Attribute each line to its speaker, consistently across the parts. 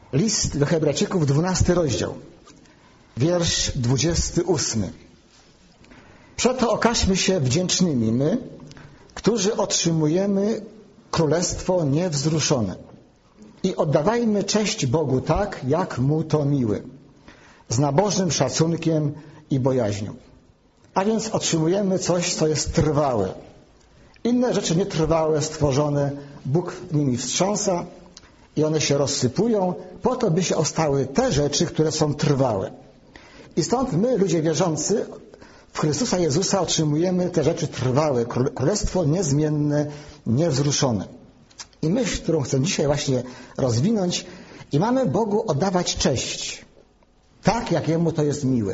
Speaker 1: List do Hebrajczyków, 12 rozdział, wiersz 28. Przeto okażmy się wdzięcznymi my, którzy otrzymujemy królestwo niewzruszone, i oddawajmy cześć Bogu tak, jak Mu to miły, z nabożnym szacunkiem i bojaźnią. A więc otrzymujemy coś, co jest trwałe. Inne rzeczy nietrwałe, stworzone, Bóg nimi wstrząsa i one się rozsypują po to, by się ostały te rzeczy, które są trwałe. I stąd my, ludzie wierzący w Chrystusa Jezusa, otrzymujemy te rzeczy trwałe, królestwo niezmienne, niewzruszone. I myśl, którą chcę dzisiaj właśnie rozwinąć, i mamy Bogu oddawać cześć, tak jak Jemu to jest miłe,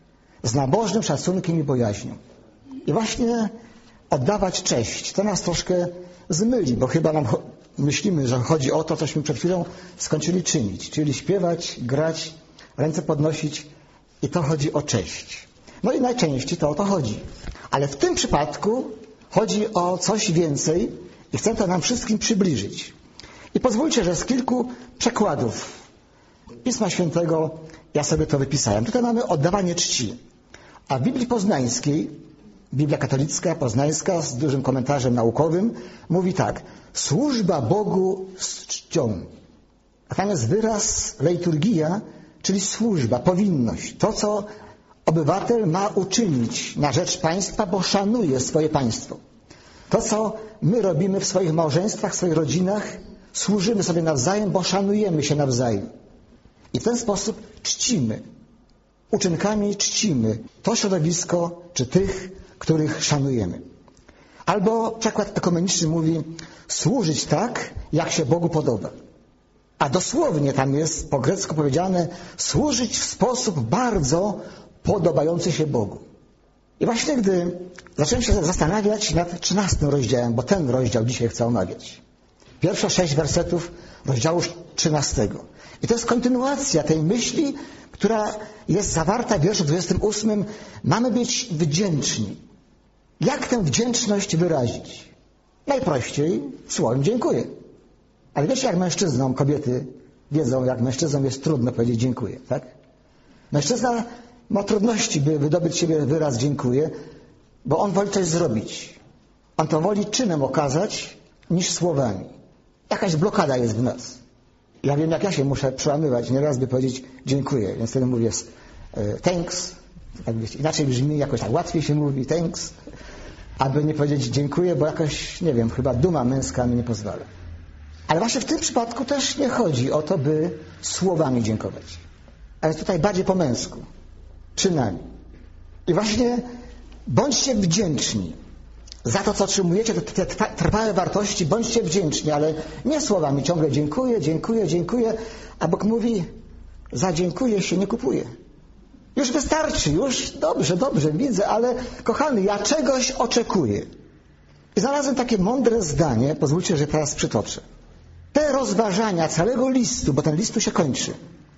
Speaker 1: z nabożnym szacunkiem i bojaźnią. I właśnie oddawać cześć, to nas troszkę zmyli, bo chyba myślimy, że chodzi o to, cośmy przed chwilą skończyli czynić, czyli śpiewać, grać, ręce podnosić, i to chodzi o cześć. No i najczęściej to o to chodzi. Ale w tym przypadku chodzi o coś więcej i chcę to nam wszystkim przybliżyć. I pozwólcie, że z kilku przekładów Pisma Świętego ja sobie to wypisałem. Tutaj mamy oddawanie czci. A w Biblii Poznańskiej, Biblia katolicka, poznańska, z dużym komentarzem naukowym, mówi tak: służba Bogu z czcią. A tam jest wyraz leiturgia, czyli służba, powinność. To, co obywatel ma uczynić na rzecz państwa, bo szanuje swoje państwo. To, co my robimy w swoich małżeństwach, w swoich rodzinach, służymy sobie nawzajem, bo szanujemy się nawzajem. I w ten sposób czcimy, uczynkami czcimy to środowisko, czy tych, których szanujemy. Albo przekład ekumeniczny mówi: służyć tak, jak się Bogu podoba. A dosłownie tam jest po grecku powiedziane: służyć w sposób bardzo podobający się Bogu. I właśnie gdy zacząłem się zastanawiać nad 13 rozdziałem, bo ten rozdział dzisiaj chcę omawiać. Pierwsze 6 wersetów rozdziału 13. I to jest kontynuacja tej myśli, która jest zawarta w wierszu 28. Mamy być wdzięczni. Jak tę wdzięczność wyrazić? Najprościej słowem dziękuję. Ale wiecie, jak mężczyznom, kobiety wiedzą, jak mężczyznom jest trudno powiedzieć dziękuję, tak? Mężczyzna ma trudności, by wydobyć z siebie wyraz dziękuję, bo on woli coś zrobić. On to woli czynem okazać niż słowami. Jakaś blokada jest w nas. Ja wiem, jak ja się muszę przełamywać nieraz, by powiedzieć dziękuję. Więc wtedy mówię thanks. Tak wiecie, inaczej brzmi, jakoś tak łatwiej się mówi thanks, aby nie powiedzieć dziękuję, bo jakoś, nie wiem, chyba duma męska mi nie pozwala. Ale właśnie w tym przypadku też nie chodzi o to, by słowami dziękować. Ale tutaj bardziej po męsku. Czynami. I właśnie bądźcie wdzięczni za to, co otrzymujecie, te trwałe wartości, bądźcie wdzięczni, ale nie słowami ciągle dziękuję, dziękuję, dziękuję, a Bóg mówi: za dziękuję się nie kupuje. Już wystarczy, już dobrze, widzę, ale kochany, ja czegoś oczekuję. I znalazłem takie mądre zdanie, pozwólcie, że teraz przytoczę. Te rozważania całego listu, bo ten list tu się kończy,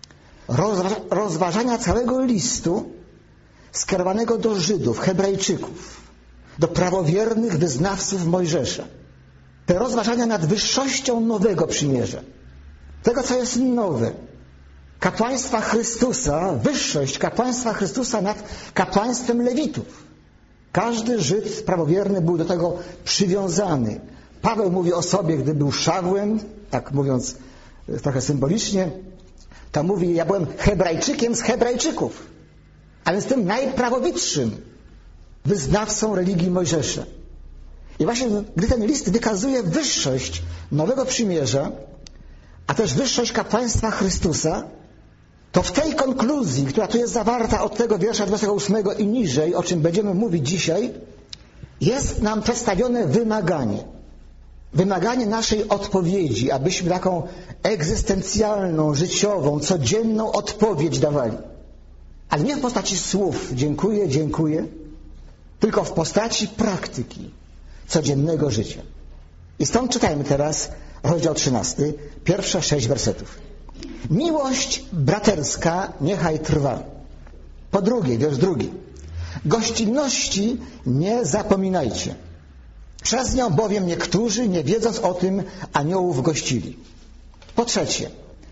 Speaker 1: rozważania całego listu skierowanego do Żydów, Hebrajczyków, do prawowiernych wyznawców Mojżesza. Te rozważania nad wyższością nowego przymierza, tego, co jest nowe, kapłaństwa Chrystusa, wyższość kapłaństwa Chrystusa nad kapłaństwem Lewitów. Każdy Żyd prawowierny był do tego przywiązany. Paweł mówi o sobie, gdy był Szawłem, tak mówiąc trochę symbolicznie, to mówi: ja byłem Hebrajczykiem z Hebrajczyków, a więc tym najprawowitszym wyznawcą religii Mojżesza. I właśnie gdy ten list wykazuje wyższość nowego przymierza, a też wyższość kapłaństwa Chrystusa, to w tej konkluzji, która tu jest zawarta od tego wiersza 28 i niżej, o czym będziemy mówić dzisiaj, jest nam przedstawione wymaganie. Wymaganie naszej odpowiedzi, abyśmy taką egzystencjalną, życiową, codzienną odpowiedź dawali. Ale nie w postaci słów dziękuję, dziękuję, tylko w postaci praktyki codziennego życia. I stąd czytajmy teraz rozdział 13, pierwsze 6 wersetów. Miłość braterska niechaj trwa. Po drugie, wiersz 2. Gościnności nie zapominajcie. Przez nią bowiem niektórzy, nie wiedząc o tym, aniołów gościli. Po trzecie,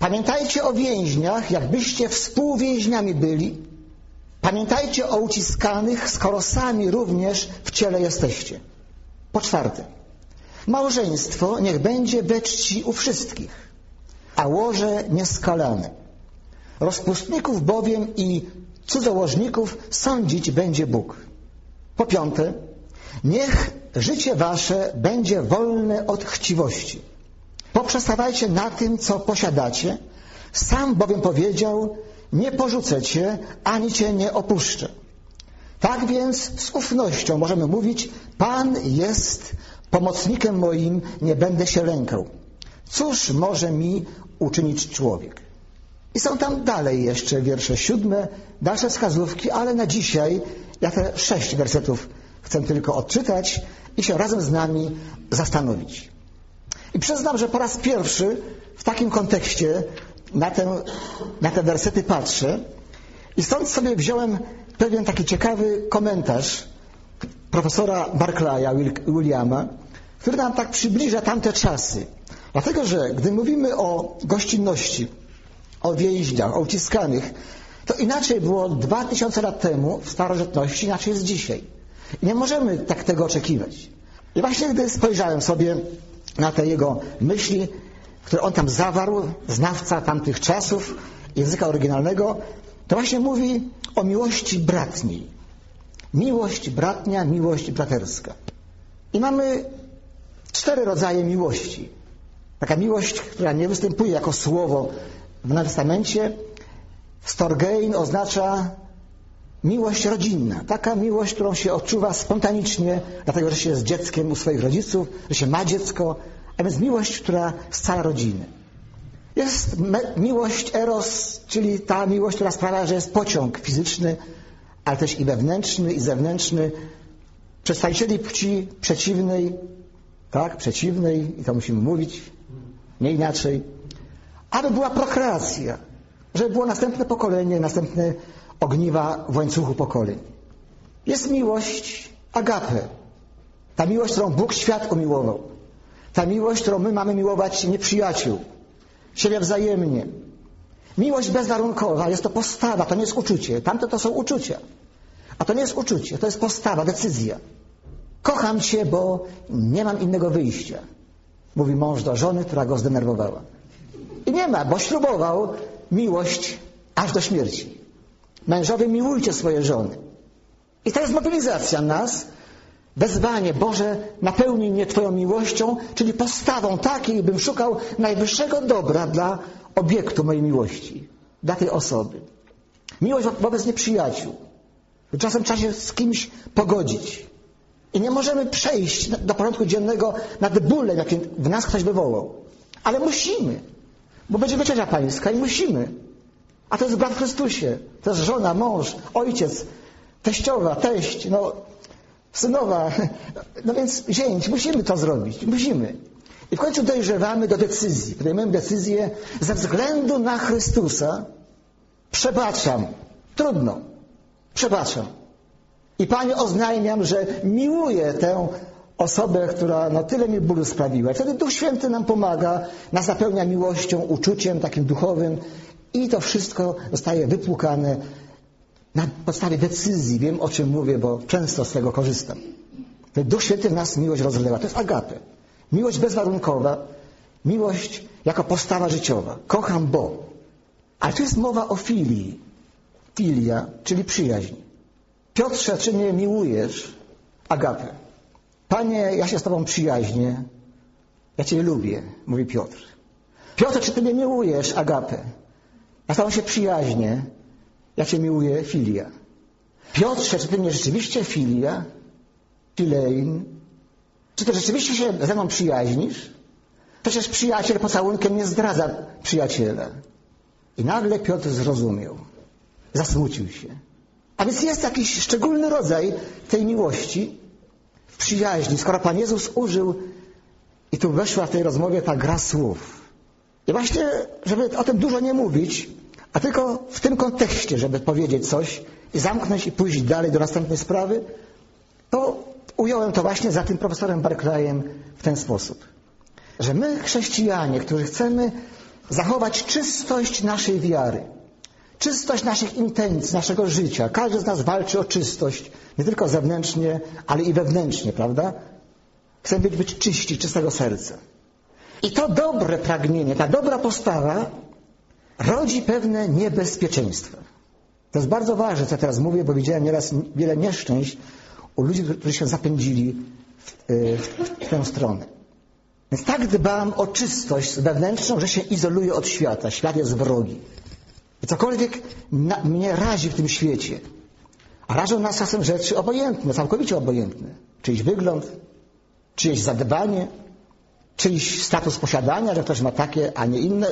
Speaker 1: Pamiętajcie o więźniach, jakbyście współwięźniami byli. Pamiętajcie o uciskanych, skoro sami również w ciele jesteście. Po czwarte, małżeństwo niech będzie we czci u wszystkich, a łoże nieskalane. Rozpustników bowiem i cudzołożników sądzić będzie Bóg. Po piąte, niech życie wasze będzie wolne od chciwości. Poprzestawajcie na tym, co posiadacie. Sam bowiem powiedział, nie porzucę cię, ani cię nie opuszczę. Tak więc z ufnością możemy mówić, Pan jest pomocnikiem moim, nie będę się lękał. Cóż może mi uczynić człowiek? I są tam dalej jeszcze wiersze 7, dalsze wskazówki, ale na dzisiaj ja te 6 wersetów chcę tylko odczytać i się razem z nami zastanowić. I przyznam, że po raz pierwszy w takim kontekście na te wersety patrzę i stąd sobie wziąłem pewien taki ciekawy komentarz profesora Barclaya Williama, który nam tak przybliża tamte czasy. Dlatego, że gdy mówimy o gościnności, o więźniach, o uciskanych, to inaczej było 2000 lat temu w starożytności, inaczej jest dzisiaj. I nie możemy tak tego oczekiwać. I właśnie gdy spojrzałem sobie na te jego myśli, które on tam zawarł, znawca tamtych czasów, języka oryginalnego, to właśnie mówi o miłości bratniej. Miłość bratnia, miłość braterska. I mamy 4 rodzaje miłości. Taka miłość, która nie występuje jako słowo w Nowym Testamencie, storgein oznacza miłość rodzinna. Taka miłość, którą się odczuwa spontanicznie, dlatego że się jest dzieckiem u swoich rodziców, że się ma dziecko, a więc miłość, która scala rodziny. Jest miłość eros, czyli ta miłość, która sprawia, że jest pociąg fizyczny, ale też i wewnętrzny, i zewnętrzny. Przedstawicieli płci przeciwnej, tak, przeciwnej, i to musimy mówić, nie inaczej, aby była prokreacja, żeby było następne pokolenie, następne ogniwa w łańcuchu pokoleń. Jest miłość agape, ta miłość, którą Bóg świat umiłował, ta miłość, którą my mamy miłować nieprzyjaciół, siebie wzajemnie. Miłość bezwarunkowa, jest to postawa, to nie jest uczucie. Tamte to są uczucia. A to nie jest uczucie, to jest postawa, decyzja. Kocham cię, bo nie mam innego wyjścia, mówi mąż do żony, która go zdenerwowała. I nie ma, bo ślubował miłość aż do śmierci. Mężowie, miłujcie swoje żony. I to jest mobilizacja nas, wezwanie, Boże, napełnij mnie Twoją miłością, czyli postawą takiej, bym szukał najwyższego dobra dla obiektu mojej miłości, dla tej osoby. Miłość wobec nieprzyjaciół. Czasem trzeba się z kimś pogodzić. I nie możemy przejść do porządku dziennego nad bólem, jaki w nas ktoś wywołał. Ale musimy, bo będzie wieczerza pańska i musimy. A to jest brat w Chrystusie, to jest żona, mąż, ojciec, teściowa, teść, synowa, no więc zięć, musimy to zrobić, musimy. I w końcu dojrzewamy do decyzji, podejmujemy decyzję ze względu na Chrystusa, przebaczam, trudno, przebaczam. I Panie, oznajmiam, że miłuję tę osobę, która tyle mi bólu sprawiła. Wtedy Duch Święty nam pomaga, nas napełnia miłością, uczuciem takim duchowym i to wszystko zostaje wypłukane na podstawie decyzji. Wiem, o czym mówię, bo często z tego korzystam. Duch Święty w nas miłość rozlewa. To jest agape. Miłość bezwarunkowa, miłość jako postawa życiowa. Kocham, bo. Ale tu jest mowa o filii. Filia, czyli przyjaźń. Piotrze, czy mnie miłujesz? Agape. Panie, ja się z Tobą przyjaźnię. Ja Cię lubię, mówi Piotr. Piotrze, czy Ty mnie miłujesz? Agape. Ja z Tobą się przyjaźnię. Ja Cię miłuję, filia. Piotrze, czy Ty mnie rzeczywiście filia? Filein. Czy Ty rzeczywiście się ze mną przyjaźnisz? Przecież przyjaciel pocałunkiem nie zdradza przyjaciela. I nagle Piotr zrozumiał. Zasmucił się. A więc jest jakiś szczególny rodzaj tej miłości w przyjaźni, skoro Pan Jezus użył, i tu weszła w tej rozmowie ta gra słów. I właśnie, żeby o tym dużo nie mówić, a tylko w tym kontekście, żeby powiedzieć coś i zamknąć i pójść dalej do następnej sprawy, to ująłem to właśnie za tym profesorem Barclayem w ten sposób. Że my, chrześcijanie, którzy chcemy zachować czystość naszej wiary, czystość naszych intencji, naszego życia. Każdy z nas walczy o czystość, nie tylko zewnętrznie, ale i wewnętrznie, prawda? Chcemy być czyści, czystego serca. I to dobre pragnienie, ta dobra postawa rodzi pewne niebezpieczeństwa. To jest bardzo ważne, co ja teraz mówię, bo widziałem nieraz wiele nieszczęść u ludzi, którzy się zapędzili w tę stronę. Więc tak dbam o czystość wewnętrzną, że się izoluję od świata. Świat jest wrogi. I cokolwiek mnie razi w tym świecie, a rażą nas czasem rzeczy obojętne, całkowicie obojętne. Czyjś wygląd, czyjeś zadbanie, czyjś status posiadania, że ktoś ma takie, a nie inne.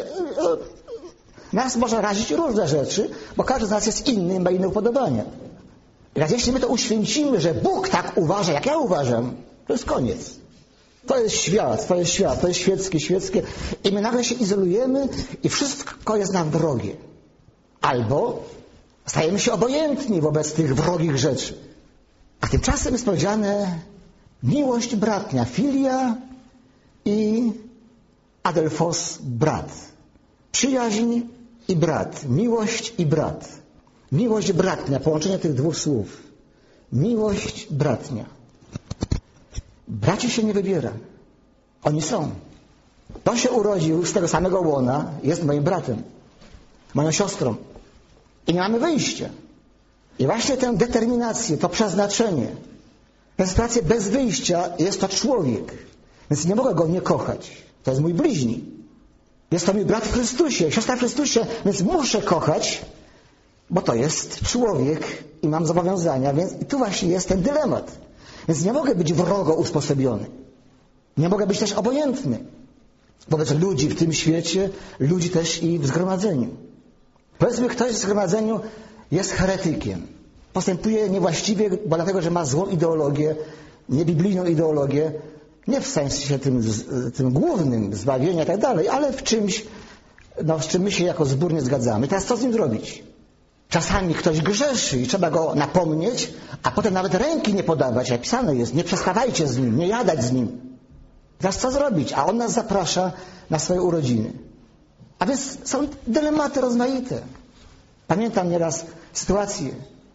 Speaker 1: Nas może razić różne rzeczy, bo każdy z nas jest inny i ma inne upodobania. I raz jeśli my to uświęcimy, że Bóg tak uważa, jak ja uważam, to jest koniec. To jest świat, to jest świeckie. I my nagle się izolujemy i wszystko jest nam wrogie. Albo stajemy się obojętni wobec tych wrogich rzeczy. A tymczasem jest powiedziane miłość bratnia, filia i adelphos, brat. Przyjaźń i brat, miłość i brat. Miłość bratnia, połączenie tych dwóch słów. Miłość bratnia. Braci się nie wybiera. Oni są. Kto się urodził z tego samego łona, jest moim bratem, moją siostrą. I nie mamy wyjścia. I właśnie tę determinację, to przeznaczenie, tę sytuację bez wyjścia jest to człowiek. Więc nie mogę go nie kochać. To jest mój bliźni. Jest to mój brat w Chrystusie, siostra w Chrystusie, więc muszę kochać, bo to jest człowiek i mam zobowiązania, więc i tu właśnie jest ten dylemat. Więc nie mogę być wrogo usposobiony. Nie mogę być też obojętny wobec ludzi w tym świecie, ludzi też i w zgromadzeniu. Powiedzmy, ktoś w zgromadzeniu jest heretykiem. Postępuje niewłaściwie, bo dlatego, że ma złą ideologię, niebiblijną ideologię, nie w sensie tym głównym, zbawienia i tak dalej, ale w czymś, z czym my się jako zbór nie zgadzamy. Teraz co z nim zrobić? Czasami ktoś grzeszy i trzeba go napomnieć, a potem nawet ręki nie podawać, jak pisane jest, nie przestawajcie z nim, nie jadać z nim. Teraz co zrobić? A on nas zaprasza na swoje urodziny. A więc są dylematy rozmaite. Pamiętam nieraz sytuację,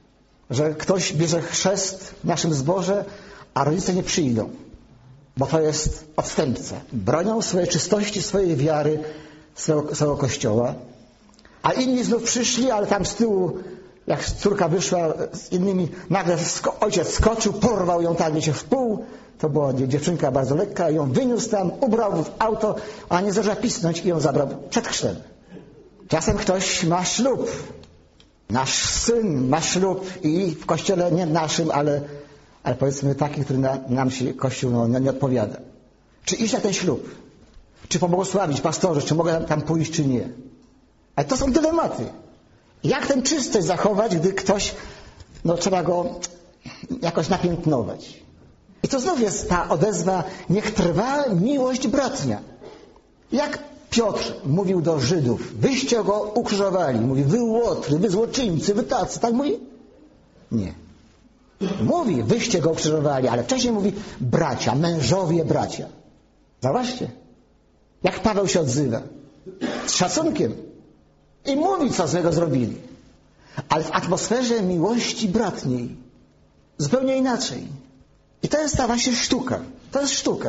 Speaker 1: że ktoś bierze chrzest w naszym zborze, a rodzice nie przyjdą, bo to jest odstępca. Bronią swojej czystości, swojej wiary, swojego kościoła. A inni znów przyszli, ale tam z tyłu, jak córka wyszła z innymi, nagle ojciec skoczył, porwał ją tak, wiecie, w pół. To była dziewczynka bardzo lekka, ją wyniósł tam, ubrał w auto, a nie zdążyła pisnąć i ją zabrał przed chrztem. Czasem ktoś ma ślub. Nasz syn ma ślub i w kościele nie naszym, ale powiedzmy taki, który nam się Kościół nie odpowiada. Czy iść na ten ślub? Czy pobłogosławić pastorze? Czy mogę tam pójść, czy nie? Ale to są dylematy. Jak tę czystość zachować, gdy ktoś, trzeba go jakoś napiętnować? I to znów jest ta odezwa, niech trwa miłość bratnia. Jak Piotr mówił do Żydów, wyście go ukrzyżowali. Mówi, wy łotry, wy złoczyńcy, wy tacy. Tak mówi? Nie. Mówi, wyście go ukrzyżowali, ale wcześniej mówi bracia, mężowie bracia. Zauważcie, jak Paweł się odzywa. Z szacunkiem. I mówi, co złego zrobili. Ale w atmosferze miłości bratniej. Zupełnie inaczej. I to jest ta właśnie sztuka. To jest sztuka.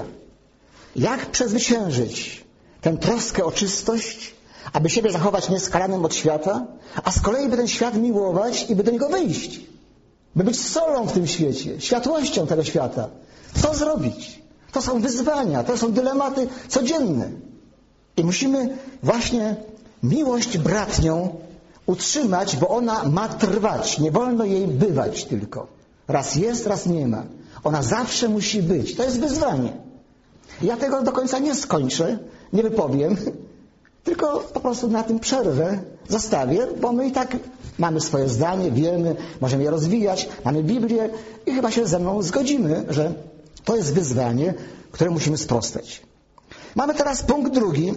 Speaker 1: Jak przezwyciężyć tę troskę o czystość, aby siebie zachować nieskalanym od świata, a z kolei by ten świat miłować i by do niego wyjść. By być solą w tym świecie, światłością tego świata. Co zrobić? To są wyzwania, to są dylematy codzienne. I musimy właśnie miłość bratnią utrzymać, bo ona ma trwać. Nie wolno jej bywać tylko. Raz jest, raz nie ma. Ona zawsze musi być. To jest wyzwanie. Ja tego do końca nie skończę, nie wypowiem, tylko po prostu na tym przerwę, zostawię, bo my i tak mamy swoje zdanie, wiemy, możemy je rozwijać, mamy Biblię i chyba się ze mną zgodzimy, że to jest wyzwanie, które musimy sprostać. Mamy teraz punkt drugi.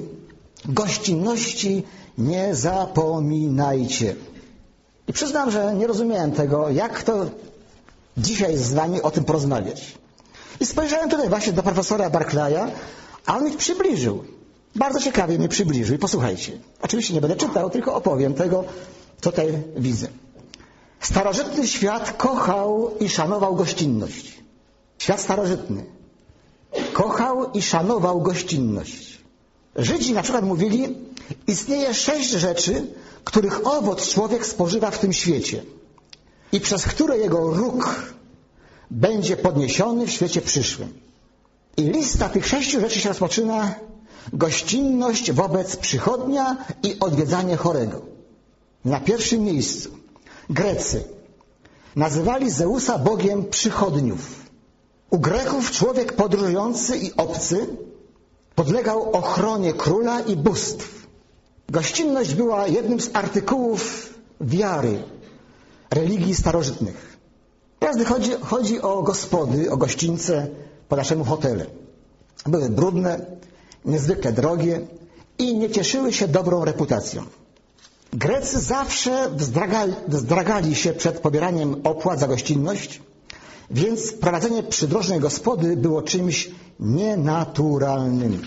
Speaker 1: Gościnności nie zapominajcie. I przyznam, że nie rozumiałem tego, jak to dzisiaj z wami o tym porozmawiać. I spojrzałem tutaj właśnie do profesora Barclaya, a on mi przybliżył. Bardzo ciekawie mnie przybliżył i posłuchajcie. Oczywiście nie będę czytał, tylko opowiem tego, co tutaj widzę. Starożytny świat kochał i szanował gościnność. Świat starożytny kochał i szanował gościnność. Żydzi na przykład mówili, istnieje 6 rzeczy, których owoc człowiek spożywa w tym świecie i przez które jego róg będzie podniesiony w świecie przyszłym. I lista tych 6 rzeczy się rozpoczyna: gościnność wobec przychodnia i odwiedzanie chorego. Na pierwszym miejscu Grecy nazywali Zeusa bogiem przychodniów. U Greków człowiek podróżujący i obcy podlegał ochronie króla i bóstw. Gościnność była jednym z artykułów wiary religii starożytnych. Teraz chodzi o gospody, o gościńce po naszemu hotelu. Były brudne, niezwykle drogie i nie cieszyły się dobrą reputacją. Grecy zawsze wzdragali się przed pobieraniem opłat za gościnność, więc prowadzenie przydrożnej gospody było czymś nienaturalnym.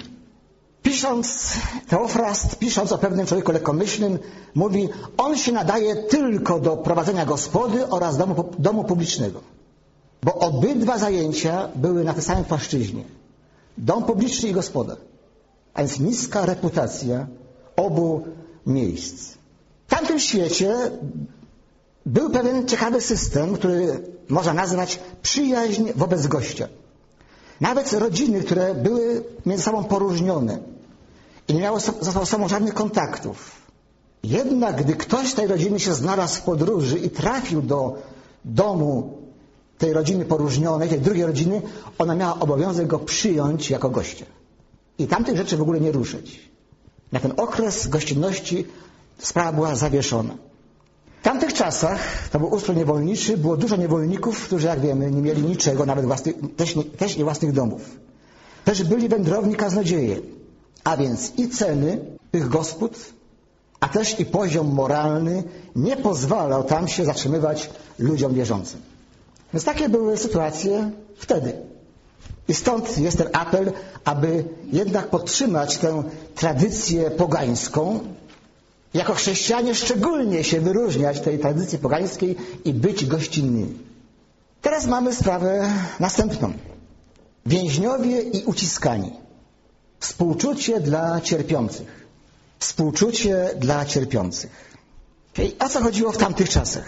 Speaker 1: Teofrast, pisząc o pewnym człowieku lekkomyślnym, mówi, on się nadaje tylko do prowadzenia gospody oraz domu publicznego. Bo obydwa zajęcia były na tej samej płaszczyźnie. Dom publiczny i gospoda. A więc niska reputacja obu miejsc. W tamtym świecie był pewien ciekawy system, który można nazwać przyjaźń wobec gościa. Nawet rodziny, które były między sobą poróżnione i nie miały ze sobą żadnych kontaktów. Jednak gdy ktoś z tej rodziny się znalazł w podróży i trafił do domu tej rodziny poróżnionej, tej drugiej rodziny, ona miała obowiązek go przyjąć jako gościa. I tamtych rzeczy w ogóle nie ruszyć. Na ten okres gościnności sprawa była zawieszona. W tamtych czasach, to był ustrój niewolniczy, było dużo niewolników, którzy, jak wiemy, nie mieli niczego, nawet też nie własnych domów. Też byli wędrowni kaznodzieje, a więc i ceny tych gospod, a też i poziom moralny nie pozwalał tam się zatrzymywać ludziom wierzącym. Więc takie były sytuacje wtedy. I stąd jest ten apel, aby jednak podtrzymać tę tradycję pogańską, jako chrześcijanie szczególnie się wyróżniać tej tradycji pogańskiej i być gościnnymi. Teraz mamy sprawę następną. Więźniowie i uciskani. Współczucie dla cierpiących. Współczucie dla cierpiących. O co chodziło w tamtych czasach?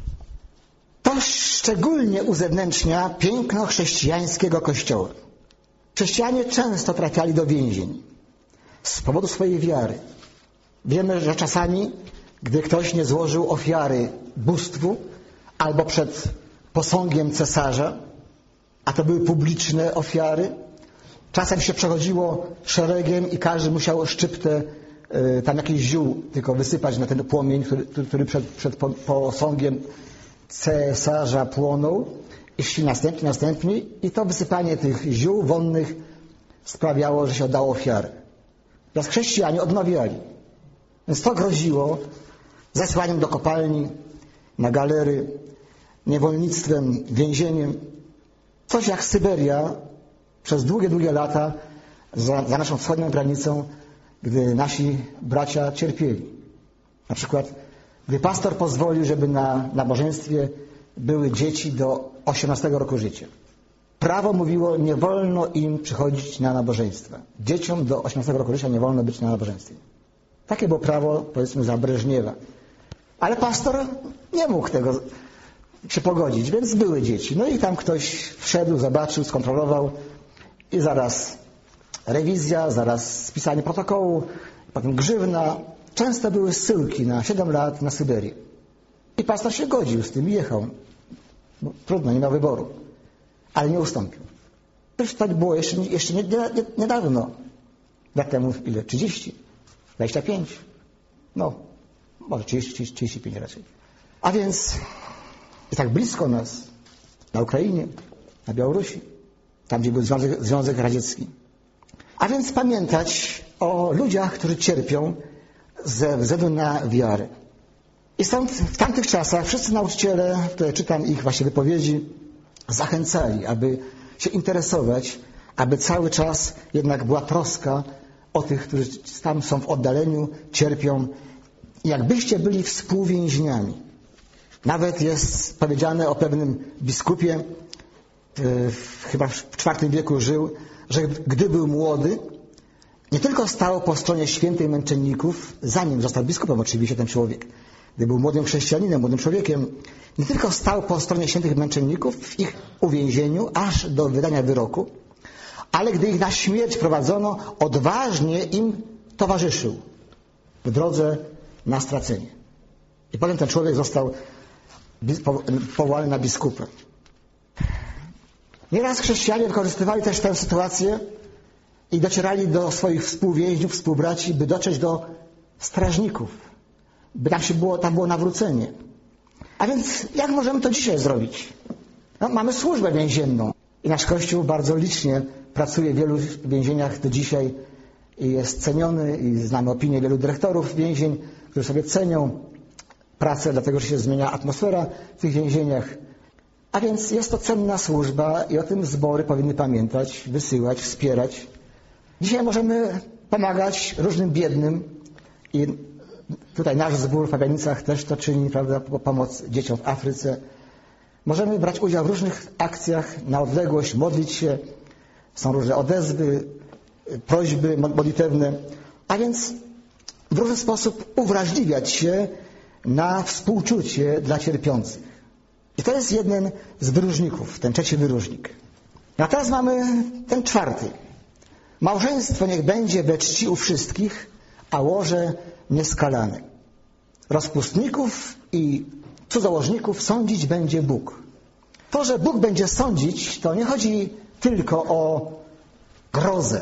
Speaker 1: To szczególnie uzewnętrznia piękno chrześcijańskiego Kościoła. Chrześcijanie często trafiali do więzień z powodu swojej wiary. Wiemy, że czasami, gdy ktoś nie złożył ofiary bóstwu albo przed posągiem cesarza, a to były publiczne ofiary, czasem się przechodziło szeregiem i każdy musiał szczyptę tam jakiś ziół tylko wysypać na ten płomień, który przed posągiem cesarza płonął, i szli następni i to wysypanie tych ziół wonnych sprawiało, że się oddało ofiarę. Teraz chrześcijanie odmawiali. Więc to groziło zesłaniem do kopalni, na galery, niewolnictwem, więzieniem. Coś jak Syberia przez długie lata za naszą wschodnią granicą, gdy nasi bracia cierpieli. Na przykład, gdy pastor pozwolił, żeby na nabożeństwie były dzieci do 18 roku życia. Prawo mówiło, nie wolno im przychodzić na nabożeństwa. Dzieciom do 18 roku życia nie wolno być na nabożeństwie. Takie było prawo, powiedzmy, za Breżniewa. Ale pastor nie mógł tego się pogodzić, więc były dzieci. No i tam ktoś wszedł, zobaczył, skontrolował i zaraz rewizja, zaraz spisanie protokołu, potem grzywna. Często były zsyłki na 7 lat na Syberię. I pastor się godził z tym i jechał. No, trudno, nie miał wyboru. Ale nie ustąpił. To tak było jeszcze niedawno. Lat temu ile? 30? 25? No, może 35 raczej. A więc jest tak blisko nas, na Ukrainie, na Białorusi, tam gdzie był Związek Radziecki. A więc pamiętać o ludziach, którzy cierpią ze względu na wiarę. I stąd w tamtych czasach wszyscy nauczyciele, tutaj czytam ich właśnie wypowiedzi, zachęcali, aby się interesować, aby cały czas jednak była troska o tych, którzy tam są w oddaleniu, cierpią. Jakbyście byli współwięźniami. Nawet jest powiedziane o pewnym biskupie, chyba w IV wieku żył, że gdy był młody, nie tylko stał po stronie świętych męczenników, zanim został biskupem oczywiście ten człowiek, gdy był młodym chrześcijaninem, młodym człowiekiem, nie tylko stał po stronie świętych męczenników w ich uwięzieniu, aż do wydania wyroku, ale gdy ich na śmierć prowadzono, odważnie im towarzyszył w drodze na stracenie. I potem ten człowiek został powołany na biskupa. Nieraz chrześcijanie wykorzystywali też tę sytuację i docierali do swoich współwięźniów, współbraci, by dotrzeć do strażników, by tam było nawrócenie. A więc jak możemy to dzisiaj zrobić? No, mamy służbę więzienną i nasz Kościół bardzo licznie pracuje w wielu więzieniach do dzisiaj i jest ceniony i znamy opinię wielu dyrektorów więzień, którzy sobie cenią pracę, dlatego że się zmienia atmosfera w tych więzieniach. A więc jest to cenna służba i o tym zbory powinny pamiętać, wysyłać, wspierać. Dzisiaj możemy pomagać różnym biednym i tutaj nasz zbór w Pabianicach też to czyni, prawda, pomoc dzieciom w Afryce. Możemy brać udział w różnych akcjach na odległość, modlić się. Są różne odezwy, prośby modlitewne. A więc w różny sposób uwrażliwiać się na współczucie dla cierpiących. I to jest jeden z wyróżników, ten trzeci wyróżnik. A teraz mamy ten czwarty. Małżeństwo niech będzie we czci u wszystkich, a łoże nieskalane. Rozpustników i cudzołożników sądzić będzie Bóg. To, że Bóg będzie sądzić, to nie chodzi tylko o grozę.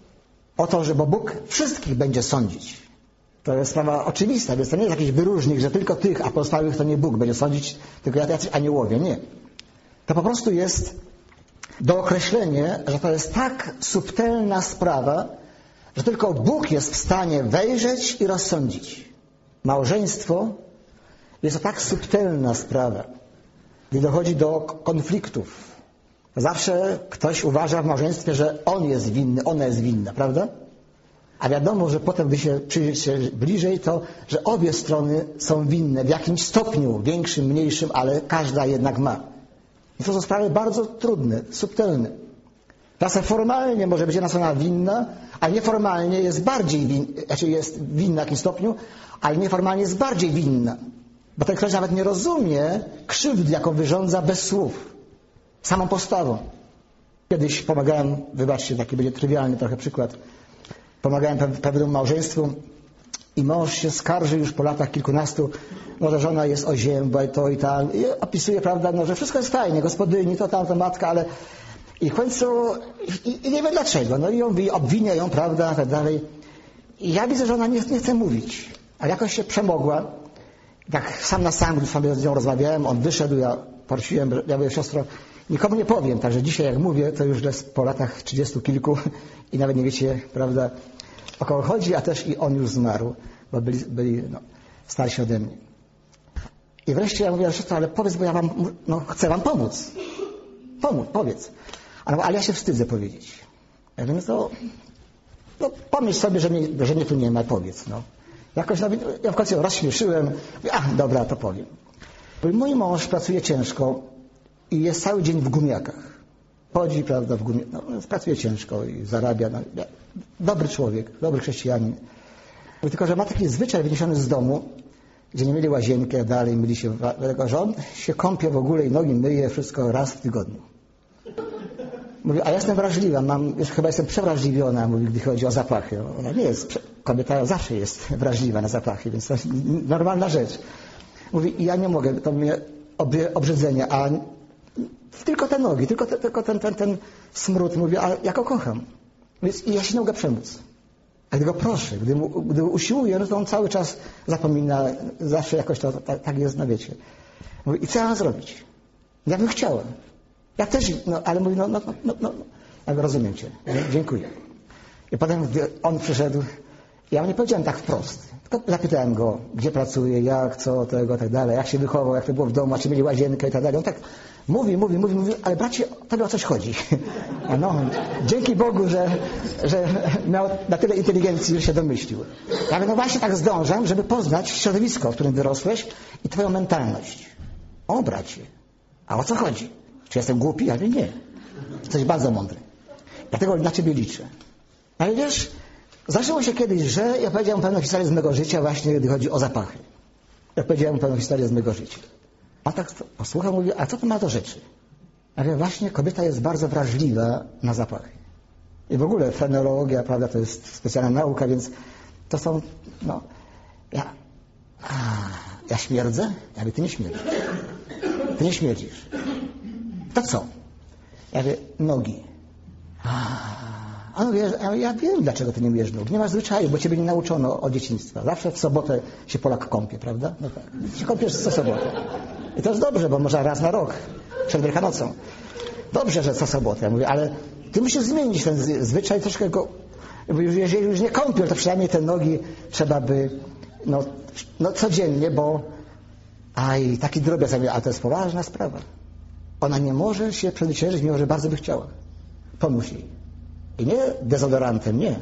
Speaker 1: O to, że bo Bóg wszystkich będzie sądzić. To jest sprawa oczywista, więc to nie jest jakiś wyróżnik, że tylko tych, a pozostałych to nie Bóg będzie sądzić, tylko jacyś aniołowie. Nie. To po prostu jest dookreślenie, że to jest tak subtelna sprawa, że tylko Bóg jest w stanie wejrzeć i rozsądzić. Małżeństwo jest to tak subtelna sprawa, gdy dochodzi do konfliktów. Zawsze ktoś uważa w małżeństwie, że on jest winny, ona jest winna, prawda? A wiadomo, że potem, gdy się przyjrzy się bliżej, to, że obie strony są winne w jakimś stopniu, większym, mniejszym, ale każda jednak ma. I to są sprawy bardzo trudne, subtelne. Czasem formalnie może być jedna strona winna, a nieformalnie jest bardziej winna, znaczy jest winna w jakimś stopniu, ale nieformalnie jest bardziej winna. Bo ten ktoś nawet nie rozumie krzywdy, jaką wyrządza bez słów, samą postawą. Kiedyś pomagałem, wybaczcie, taki będzie trywialny trochę przykład, pomagałem pewnemu małżeństwu i mąż się skarży już po latach kilkunastu, no, że żona jest oziębła i to i tam. I opisuje, prawda, no, że wszystko jest fajnie, gospodyni, to tamto, matka, ale i w końcu i nie wie dlaczego. No i ją obwinia ją, prawda, tak dalej. I ja widzę, że ona nie chce mówić, ale jakoś się przemogła. Tak sam na sam, gdy sobie z nią rozmawiałem, on wyszedł, ja prosiłem, ja mówię, siostro, nikomu nie powiem, także dzisiaj jak mówię, to już jest po latach 30 kilku i nawet nie wiecie, prawda, o kogo chodzi, a też i on już zmarł, bo byli starsi ode mnie. I wreszcie ja mówię, siostro, ale powiedz, bo ja chcę wam pomóc. Powiedz. Ale ja się wstydzę powiedzieć. Ja mówię, pomyśl sobie, że mnie tu nie ma, powiedz, no. Jakoś ja w końcu rozśmieszyłem, mówię, dobra, to powiem. Mój mąż pracuje ciężko i jest cały dzień w gumiakach. Chodzi, prawda, pracuje ciężko i zarabia. Dobry człowiek, dobry chrześcijanin. Tylko że ma taki zwyczaj wyniesiony z domu, gdzie nie mieli łazienki, dalej myli się, że on się kąpie w ogóle i nogi myje wszystko raz w tygodniu. Mówi, a ja jestem wrażliwa, chyba jestem przewrażliwiona, mówi, gdy chodzi o zapachy. Ona nie jest, kobieta zawsze jest wrażliwa na zapachy, więc to jest normalna rzecz. Mówi, i ja nie mogę, to mnie obrzydzenie, a tylko te nogi, tylko ten smród. Mówi, a ja go kocham. Więc ja się nie mogę przemóc. A gdy go proszę, gdy usiłuję, no to on cały czas zapomina, zawsze jakoś to tak jest, no wiecie. Mówi, i co ja mam zrobić? Ja bym chciała. Ja też, ale mówi, ja rozumiem cię, dziękuję. I potem, gdy on przyszedł, ja mu nie powiedziałem tak wprost, tylko zapytałem go, gdzie pracuje, jak, co, tego, tak dalej, jak się wychował, jak to było w domu, a czy mieli łazienkę i tak dalej. On tak Mówi, ale bracie, tobie o coś chodzi. No, dzięki Bogu, że miał na tyle inteligencji, że się domyślił. Ja mówię, no właśnie tak zdążam, żeby poznać środowisko, w którym wyrosłeś i twoją mentalność. O bracie, a o co chodzi? Czy jestem głupi? Ja mówię, nie. Jesteś bardzo mądry. Dlatego na ciebie liczę. Ale wiesz, zaczęło się kiedyś, że ja powiedziałem pewną historię z mego życia właśnie, gdy chodzi o zapachy. Ja powiedziałem pewną historię z mego życia. On tak posłuchał, mówi, a co to ma do rzeczy? Ja mówię, właśnie kobieta jest bardzo wrażliwa na zapachy. I w ogóle fenologia, prawda, to jest specjalna nauka, więc to są, no, ja śmierdzę? Ja mówię, ty nie śmierdzisz. Ty nie śmierdzisz. To co? Ja mówię, nogi. A on mówi, ja wiem, dlaczego ty nie myjesz nóg. Nie masz zwyczaju, bo ciebie nie nauczono od dzieciństwa. Zawsze w sobotę się Polak kąpie, prawda? No tak. Ty się kąpiesz co sobotę. I to jest dobrze, bo może raz na rok, przed Wielkanocą. Dobrze, że co sobotę. Ja mówię, ale ty musisz zmienić ten zwyczaj, troszkę go... Jeżeli już nie kąpiel, to przynajmniej te nogi trzeba by... No codziennie, bo... Aj, taki drobiazg, ale to jest poważna sprawa. Ona nie może się przezwyciężyć, mimo że bardzo by chciała. Pomóż jej. I nie dezodorantem, nie.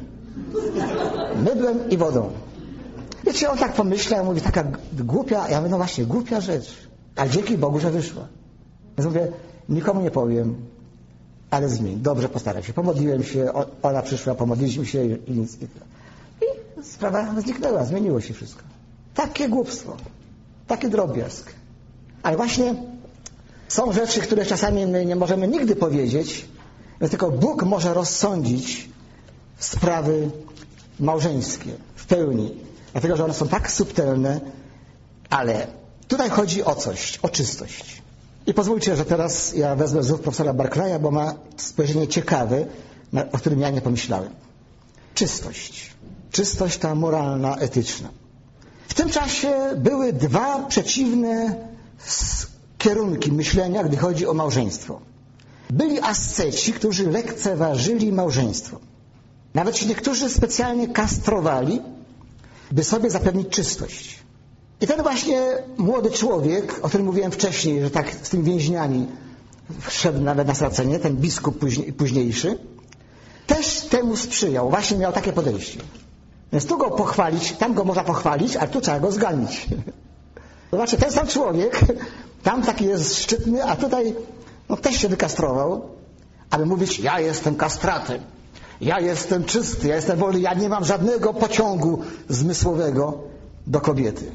Speaker 1: Mydłem i wodą. Wiecie, on tak pomyślał, mówi, taka głupia, ja mówię, no właśnie, głupia rzecz. Ale dzięki Bogu, że wyszła. Więc mówię, nikomu nie powiem, ale zmień. Dobrze, postaraj się. Pomodliłem się, ona przyszła, pomodliliśmy się i nic. I sprawa zniknęła, zmieniło się wszystko. Takie głupstwo. Taki drobiazg. Ale właśnie są rzeczy, które czasami my nie możemy nigdy powiedzieć, więc tylko Bóg może rozsądzić sprawy małżeńskie w pełni. Dlatego, że one są tak subtelne, ale tutaj chodzi o coś, o czystość. I pozwólcie, że teraz ja wezmę znów profesora Barclaya, bo ma spojrzenie ciekawe, o którym ja nie pomyślałem. Czystość. Czystość ta moralna, etyczna. W tym czasie były dwa przeciwne kierunki myślenia, gdy chodzi o małżeństwo. Byli asceci, którzy lekceważyli małżeństwo. Nawet się niektórzy specjalnie kastrowali, by sobie zapewnić czystość. I ten właśnie młody człowiek, o którym mówiłem wcześniej, że tak z tymi więźniami wszedł nawet na stracenie, ten biskup późniejszy, też temu sprzyjał. Właśnie miał takie podejście. Więc tu go pochwalić, tam go można pochwalić, a tu trzeba go zganić. Zobaczcie, ten sam człowiek, tam taki jest szczytny, a tutaj też się wykastrował, aby mówić, ja jestem kastratem, ja jestem czysty, ja jestem wolny, ja nie mam żadnego pociągu zmysłowego do kobiety.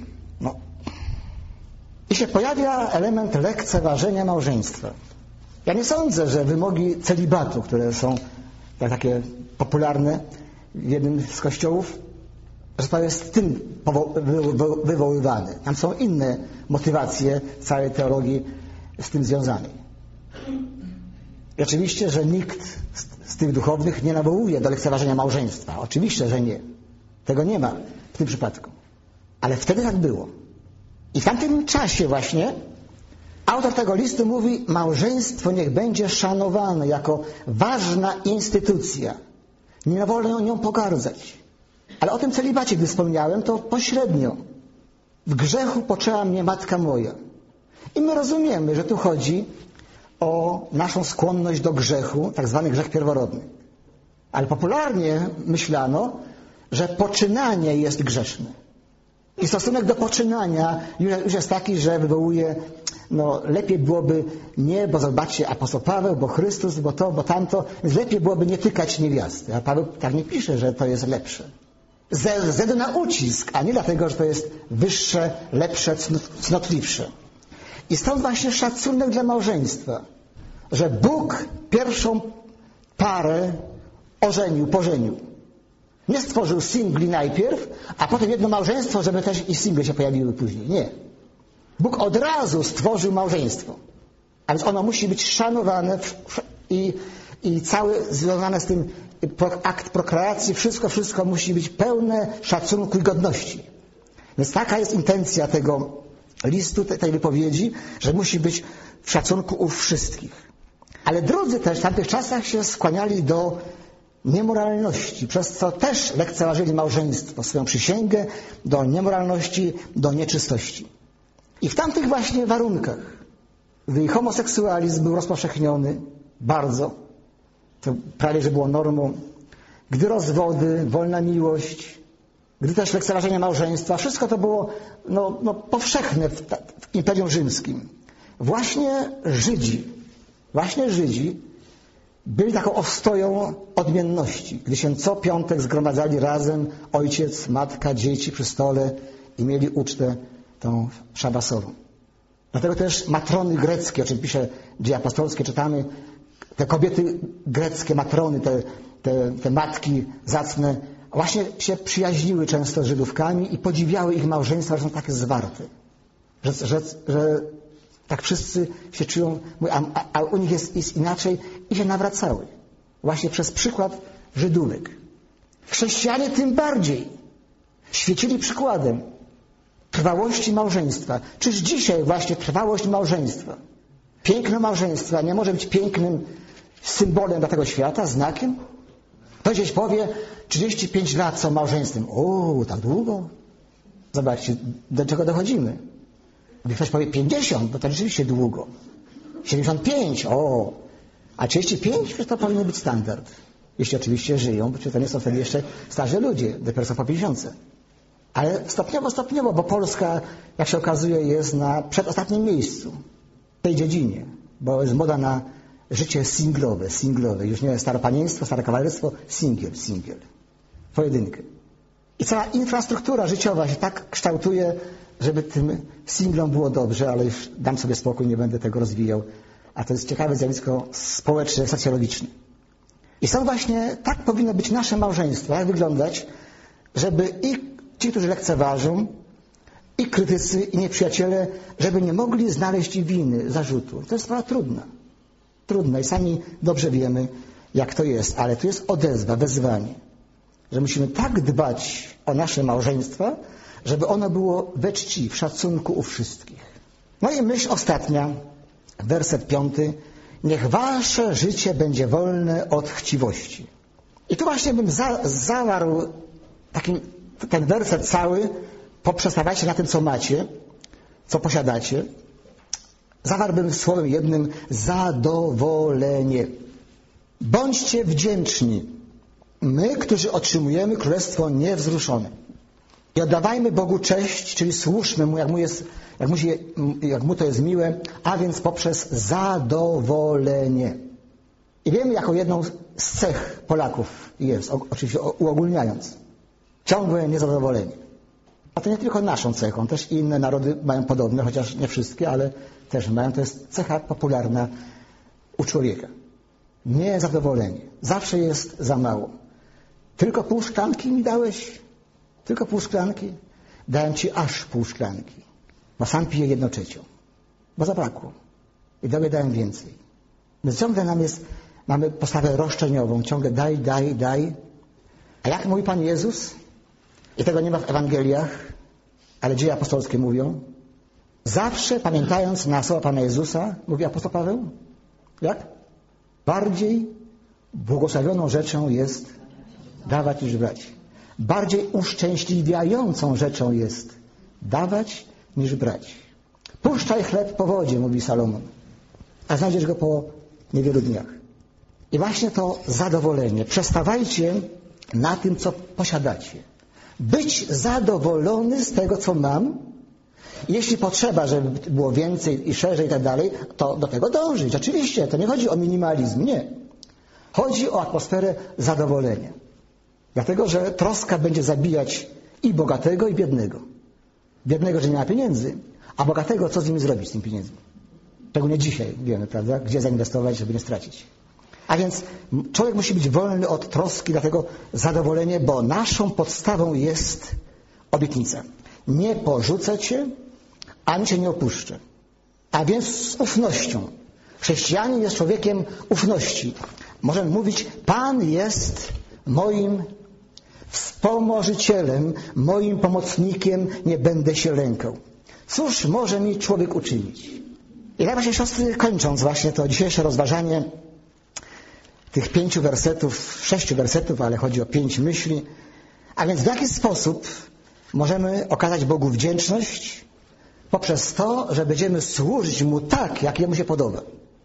Speaker 1: I się pojawia element lekceważenia małżeństwa. Ja nie sądzę, że wymogi celibatu, które są takie popularne w jednym z kościołów, że to jest tym wywoływane. Tam są inne motywacje całej teologii z tym związanej. I oczywiście, że nikt z tych duchownych nie nawołuje do lekceważenia małżeństwa. Oczywiście, że nie. Tego nie ma w tym przypadku. Ale wtedy tak było. I w tamtym czasie właśnie autor tego listu mówi, małżeństwo niech będzie szanowane jako ważna instytucja. Nie wolno nią pogardzać. Ale o tym celibacie, gdy wspomniałem, to pośrednio. W grzechu poczęła mnie matka moja. I my rozumiemy, że tu chodzi o naszą skłonność do grzechu, tak zwany grzech pierworodny. Ale popularnie myślano, że poczynanie jest grzeszne. I stosunek do poczynania już jest taki, że wywołuje, lepiej byłoby nie, bo zobaczcie, apostoł Paweł, bo Chrystus, bo to, bo tamto, więc lepiej byłoby nie tykać niewiasty. A Paweł tak nie pisze, że to jest lepsze. Ze względu na ucisk, a nie dlatego, że to jest wyższe, lepsze, cnotliwsze. I stąd właśnie szacunek dla małżeństwa, że Bóg pierwszą parę pożenił. Nie stworzył singli najpierw, a potem jedno małżeństwo, żeby też i single się pojawiły później. Nie. Bóg od razu stworzył małżeństwo. A więc ono musi być szanowane i całe związane z tym akt prokreacji, wszystko musi być pełne szacunku i godności. Więc taka jest intencja tego listu, tej wypowiedzi, że musi być w szacunku u wszystkich. Ale drudzy też w tamtych czasach się skłaniali do niemoralności, przez co też lekceważyli małżeństwo, swoją przysięgę do niemoralności, do nieczystości. I w tamtych właśnie warunkach gdy homoseksualizm był rozpowszechniony bardzo, to prawie że było normą, gdy rozwody, wolna miłość, gdy też lekceważenie małżeństwa, wszystko to było powszechne w Imperium Rzymskim. Właśnie Żydzi byli taką ostoją odmienności, gdy się co piątek zgromadzali razem ojciec, matka, dzieci przy stole i mieli ucztę tą szabasową. Dlatego też matrony greckie, o czym pisze Dzieje Apostolskie, czytamy, te kobiety greckie, matrony, te matki zacne, właśnie się przyjaźniły często z Żydówkami i podziwiały ich małżeństwa, że są takie zwarte. Że tak wszyscy się czują, a u nich jest inaczej i się nawracały. Właśnie przez przykład Żydówek. Chrześcijanie tym bardziej świecili przykładem trwałości małżeństwa. Czyż dzisiaj właśnie trwałość małżeństwa, piękno małżeństwa nie może być pięknym symbolem dla tego świata, znakiem? Ktoś gdzieś powie, 35 lat są małżeństwem. O, tak długo? Zobaczcie, do czego dochodzimy. Gdy ktoś powie 50, bo to rzeczywiście długo. 75, a 35 to powinien być standard. Jeśli oczywiście żyją, bo to nie są wtedy jeszcze starzy ludzie, dopiero są po 50. Ale stopniowo, bo Polska, jak się okazuje, jest na przedostatnim miejscu w tej dziedzinie, bo jest moda na życie singlowe. Już nie staropanieństwo, stare kawalerstwo, singiel, pojedynkę. I cała infrastruktura życiowa się tak kształtuje, żeby tym singlom było dobrze, ale już dam sobie spokój, nie będę tego rozwijał. A to jest ciekawe zjawisko społeczne, socjologiczne. I są właśnie, tak powinno być nasze małżeństwo, jak wyglądać, żeby i ci, którzy lekceważą, i krytycy, i nieprzyjaciele, żeby nie mogli znaleźć winy, zarzutu. To jest sprawa trudna i sami dobrze wiemy, jak to jest, ale tu jest odezwa, wezwanie, że musimy tak dbać o nasze małżeństwa, żeby ono było we czci, w szacunku u wszystkich. No i myśl ostatnia, werset 5. Niech wasze życie będzie wolne od chciwości. I tu właśnie bym zawarł ten werset cały, poprzestawajcie na tym, co macie, co posiadacie. Zawarłbym słowem jednym zadowolenie. Bądźcie wdzięczni. My, którzy otrzymujemy Królestwo niewzruszone. I oddawajmy Bogu cześć, czyli służmy Mu, jak Mu to jest miłe, a więc poprzez zadowolenie. I wiemy, jaką jedną z cech Polaków jest, oczywiście uogólniając, ciągłe niezadowolenie. A to nie tylko naszą cechą, też inne narody mają podobne, chociaż nie wszystkie, ale też mają. To jest cecha popularna u człowieka. Niezadowolenie. Zawsze jest za mało. Tylko pół szklanki mi dałeś? Tylko pół szklanki? Dałem ci aż pół szklanki. Bo sam piję 1/3. Bo zabrakło. I dałem więcej. My ciągle mamy postawę roszczeniową. Ciągle daj. A jak mówi Pan Jezus? I tego nie ma w Ewangeliach, ale Dzieje Apostolskie mówią. Zawsze pamiętając na słowa Pana Jezusa, mówi apostoł Paweł, jak? Bardziej błogosławioną rzeczą jest dawać niż brać. Bardziej uszczęśliwiającą rzeczą jest dawać niż brać. Puszczaj chleb po wodzie, mówi Salomon, a znajdziesz go po niewielu dniach. I właśnie to zadowolenie. Przestawajcie na tym, co posiadacie. Być zadowolony z tego, co mam. Jeśli potrzeba, żeby było więcej i szerzej i tak dalej, to do tego dążyć. Oczywiście, to nie chodzi o minimalizm, nie. Chodzi o atmosferę zadowolenia. Dlatego, że troska będzie zabijać i bogatego, i biednego. Biednego, że nie ma pieniędzy, a bogatego, co z nimi zrobić, z tymi pieniędzmi. Szczególnie dzisiaj wiemy, prawda, gdzie zainwestować, żeby nie stracić. A więc człowiek musi być wolny od troski, dlatego zadowolenie, bo naszą podstawą jest obietnica. Nie porzucę cię, ani cię nie opuszczę. A więc z ufnością. Chrześcijanin jest człowiekiem ufności. Możemy mówić, Pan jest moim wspomożycielem, moim pomocnikiem, nie będę się lękał. Cóż może mi człowiek uczynić? I tak właśnie, siostry, kończąc właśnie to dzisiejsze rozważanie tych 5 wersetów, 6 wersetów, ale chodzi o 5 myśli. A więc w jaki sposób możemy okazać Bogu wdzięczność, poprzez to, że będziemy służyć Mu tak, jak Jemu się podoba.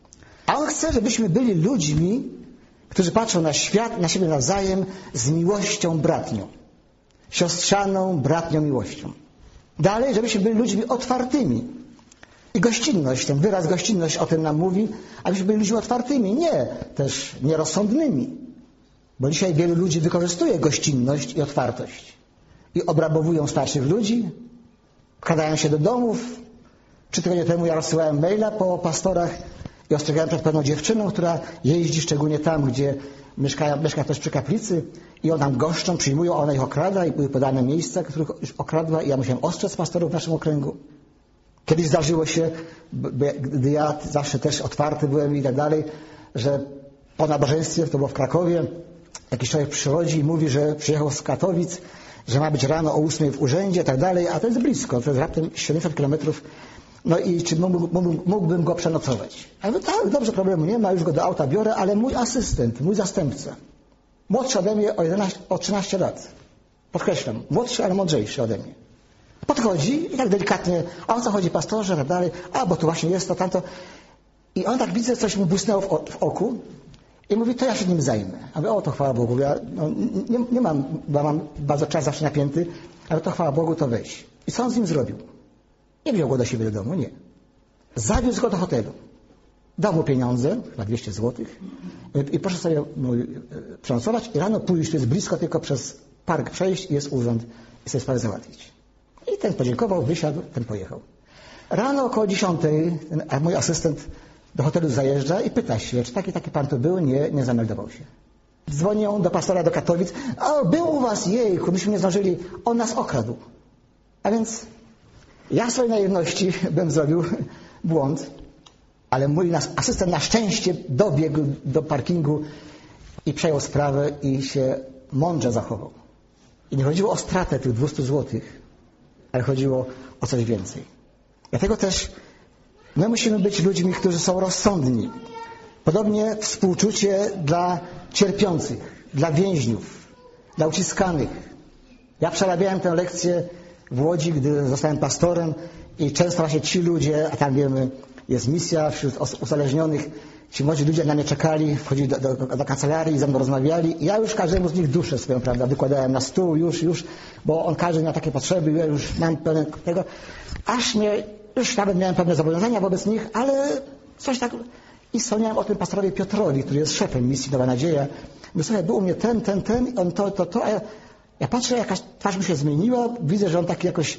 Speaker 1: A On chce, żebyśmy byli ludźmi, którzy patrzą na świat, na siebie nawzajem z miłością bratnią. Siostrzaną, bratnią miłością. Dalej, żebyśmy byli ludźmi otwartymi. I gościnność, ten wyraz gościnność o tym nam mówi, abyśmy byli ludźmi otwartymi, nie też nierozsądnymi. Bo dzisiaj wielu ludzi wykorzystuje gościnność i otwartość. I obrabowują starszych ludzi, wkradają się do domów. 3 tygodnie temu ja rozsyłałem maila po pastorach i ostrzegałem przed pewną dziewczyną, która jeździ szczególnie tam, gdzie mieszka ktoś przy kaplicy i on tam goszczą, przyjmują, ona ich okrada i były podane miejsca, których już okradła i ja musiałem ostrzec pastorów w naszym okręgu. Kiedyś zdarzyło się, gdy ja zawsze też otwarty byłem i tak dalej, że po nabożeństwie, to było w Krakowie, jakiś człowiek przychodzi i mówi, że przyjechał z Katowic, że ma być rano o 8 w urzędzie i tak dalej, a to jest blisko, to jest raptem 70 kilometrów. No i czy mógłbym go przenocować? Ja mówię, tak, dobrze, problemu nie ma, już go do auta biorę, ale mój asystent, mój zastępca, młodszy ode mnie o 13 lat, podkreślam, młodszy, ale mądrzejszy ode mnie. Podchodzi i tak delikatnie, a o co chodzi, pastorze, i tak dalej, a bo tu właśnie jest to, tamto. I on tak widzę, coś mu błysnęło w oku i mówi, to ja się nim zajmę. A mówię, o to chwała Bogu, ja nie mam, bo mam bardzo czas zawsze napięty, ale to chwała Bogu, to weź. I co on z nim zrobił? Nie wziął go do siebie do domu, nie. Zawiózł go do hotelu. Dał mu pieniądze, chyba 200 zł i proszę sobie przenocować i rano pójść, to jest blisko, tylko przez park przejść i jest urząd i sobie sprawę załatwić. I ten podziękował, wysiadł, ten pojechał. Rano około 10, a mój asystent do hotelu zajeżdża i pyta się, czy taki pan tu był? Nie zameldował się. Dzwonią do pastora do Katowic, a był u was, jejku, myśmy nie zdążyli, on nas okradł. A więc ja w swojej naiwności bym zrobił błąd, ale mój asystent na szczęście dobiegł do parkingu i przejął sprawę i się mądrze zachował. I nie chodziło o stratę tych 200 złotych, ale chodziło o coś więcej. Dlatego też my musimy być ludźmi, którzy są rozsądni. Podobnie współczucie dla cierpiących, dla więźniów, dla uciskanych. Ja przerabiałem tę lekcję w Łodzi, gdy zostałem pastorem i często właśnie ci ludzie, a tam wiemy, jest misja wśród uzależnionych, ci młodzi ludzie na mnie czekali, wchodzili do kancelarii, ze mną rozmawiali i ja już każdemu z nich duszę swoją, prawda, wykładałem na stół już, bo on każdy ma takie potrzeby, ja już mam pełne tego, aż mnie, już nawet miałem pewne zobowiązania wobec nich, ale coś tak, i wspomniałem o tym pastorowi Piotrowi, który jest szefem misji Nowa Nadzieja. Mówię, słuchaj, był u mnie ten, on to, a ja patrzę, jakaś twarz mi się zmieniła, widzę, że on taki jakoś,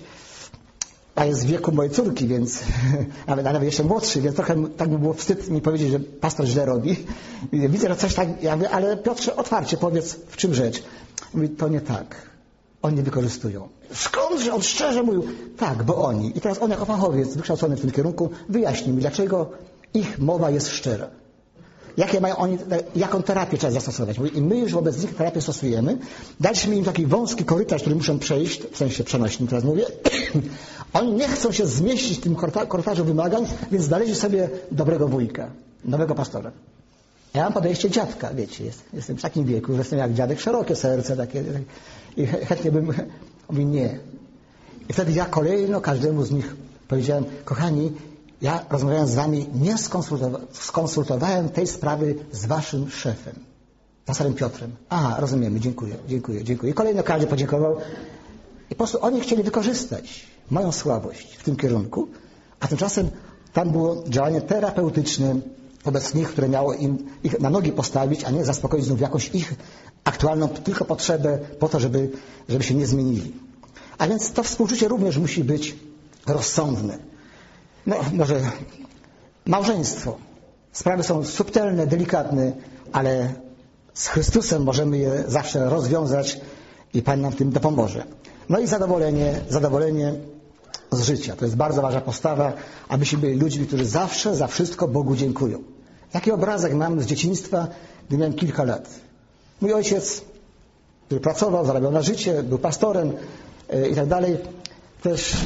Speaker 1: a jest w wieku mojej córki, więc nawet jeszcze młodszy, więc trochę tak by było wstyd mi powiedzieć, że pastor źle robi. Widzę, że coś tak, ja mówię, ale Piotrze, otwarcie powiedz, w czym rzecz. Mówi, to nie tak. Oni wykorzystują. Skądże? On szczerze mówił, tak, bo oni. I teraz on jako fachowiec wykształcony w tym kierunku wyjaśni mi, dlaczego ich mowa jest szczera. Jakie mają oni, jaką terapię trzeba zastosować. I my już wobec nich terapię stosujemy. Daliśmy im taki wąski korytarz, który muszą przejść, w sensie przenośnym teraz mówię. Oni nie chcą się zmieścić w tym korytarzu wymagań, więc znaleźli sobie dobrego wujka, nowego pastora. Ja mam podejście dziadka, wiecie, jestem w takim wieku, że jestem jak dziadek, szerokie serce takie i chętnie bym, mówi nie. I wtedy ja kolejno każdemu z nich powiedziałem, kochani, ja rozmawiając z wami nie skonsultowałem tej sprawy z waszym szefem, pastorem Piotrem. A, rozumiemy, dziękuję. I kolejno każdy podziękował. I po prostu oni chcieli wykorzystać moją słabość w tym kierunku, a tymczasem tam było działanie terapeutyczne wobec nich, które miało ich na nogi postawić, a nie zaspokoić znów jakąś ich aktualną tylko potrzebę po to, żeby się nie zmienili. A więc to współczucie również musi być rozsądne. No, może małżeństwo. Sprawy są subtelne, delikatne, ale z Chrystusem możemy je zawsze rozwiązać i Pan nam w tym dopomoże. No i zadowolenie z życia. To jest bardzo ważna postawa, abyśmy byli ludźmi, którzy zawsze za wszystko Bogu dziękują. Taki obrazek mam z dzieciństwa, gdy miałem kilka lat. Mój ojciec, który pracował, zarabiał na życie, był pastorem i tak dalej, też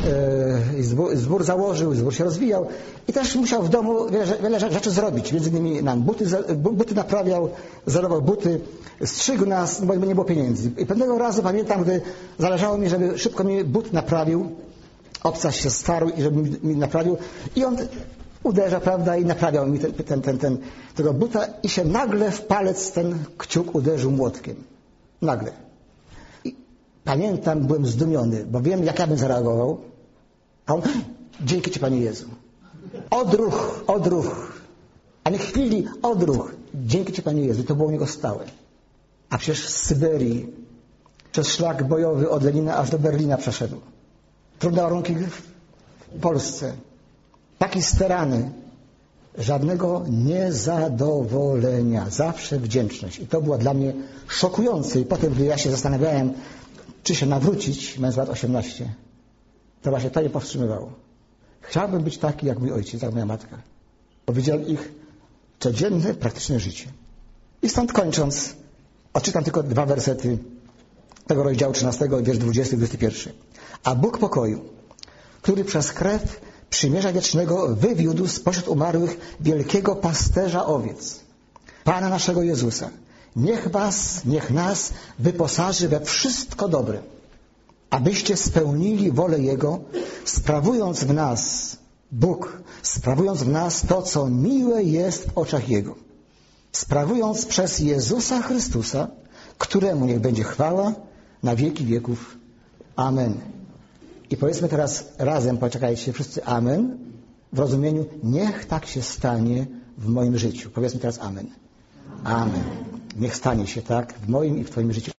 Speaker 1: zbór założył, zbór się rozwijał i też musiał w domu wiele rzeczy zrobić. Między innymi nam buty naprawiał, zerował buty, strzygł nas, bo nie było pieniędzy. I pewnego razu pamiętam, gdy zależało mi, żeby szybko mi but naprawił, obcarz się starł i żeby mi naprawił. I on uderza, prawda, i naprawiał mi tego buta i się nagle w palec ten kciuk uderzył młotkiem. Nagle. I pamiętam, byłem zdumiony, bo wiem, jak ja bym zareagował. A on, dzięki Ci, Panie Jezu. Odruch. A nie chwili, odruch. Dzięki Ci, Panie Jezu. I to było u niego stałe. A przecież z Syberii, przez szlak bojowy od Lenina aż do Berlina przeszedł. Trudne warunki w Polsce. Taki sterany. Żadnego niezadowolenia. Zawsze wdzięczność. I to było dla mnie szokujące. I potem, gdy ja się zastanawiałem, czy się nawrócić, mając lat 18, to właśnie to mnie powstrzymywało. Chciałbym być taki jak mój ojciec, jak moja matka. Bo widziałem ich codzienne, praktyczne życie. I stąd kończąc, odczytam tylko 2 wersety tego rozdziału 13, wiersz 20-21. A Bóg pokoju, który przez krew przymierza wiecznego wywiódł spośród umarłych wielkiego pasterza owiec, Pana naszego Jezusa, niech nas wyposaży we wszystko dobre, abyście spełnili wolę Jego, sprawując w nas, Bóg, sprawując w nas to, co miłe jest w oczach Jego. Sprawując przez Jezusa Chrystusa, któremu niech będzie chwała na wieki wieków. Amen. I powiedzmy teraz razem, poczekajcie wszyscy, amen, w rozumieniu, niech tak się stanie w moim życiu. Powiedzmy teraz amen. Amen. Niech stanie się tak w moim i w Twoim życiu.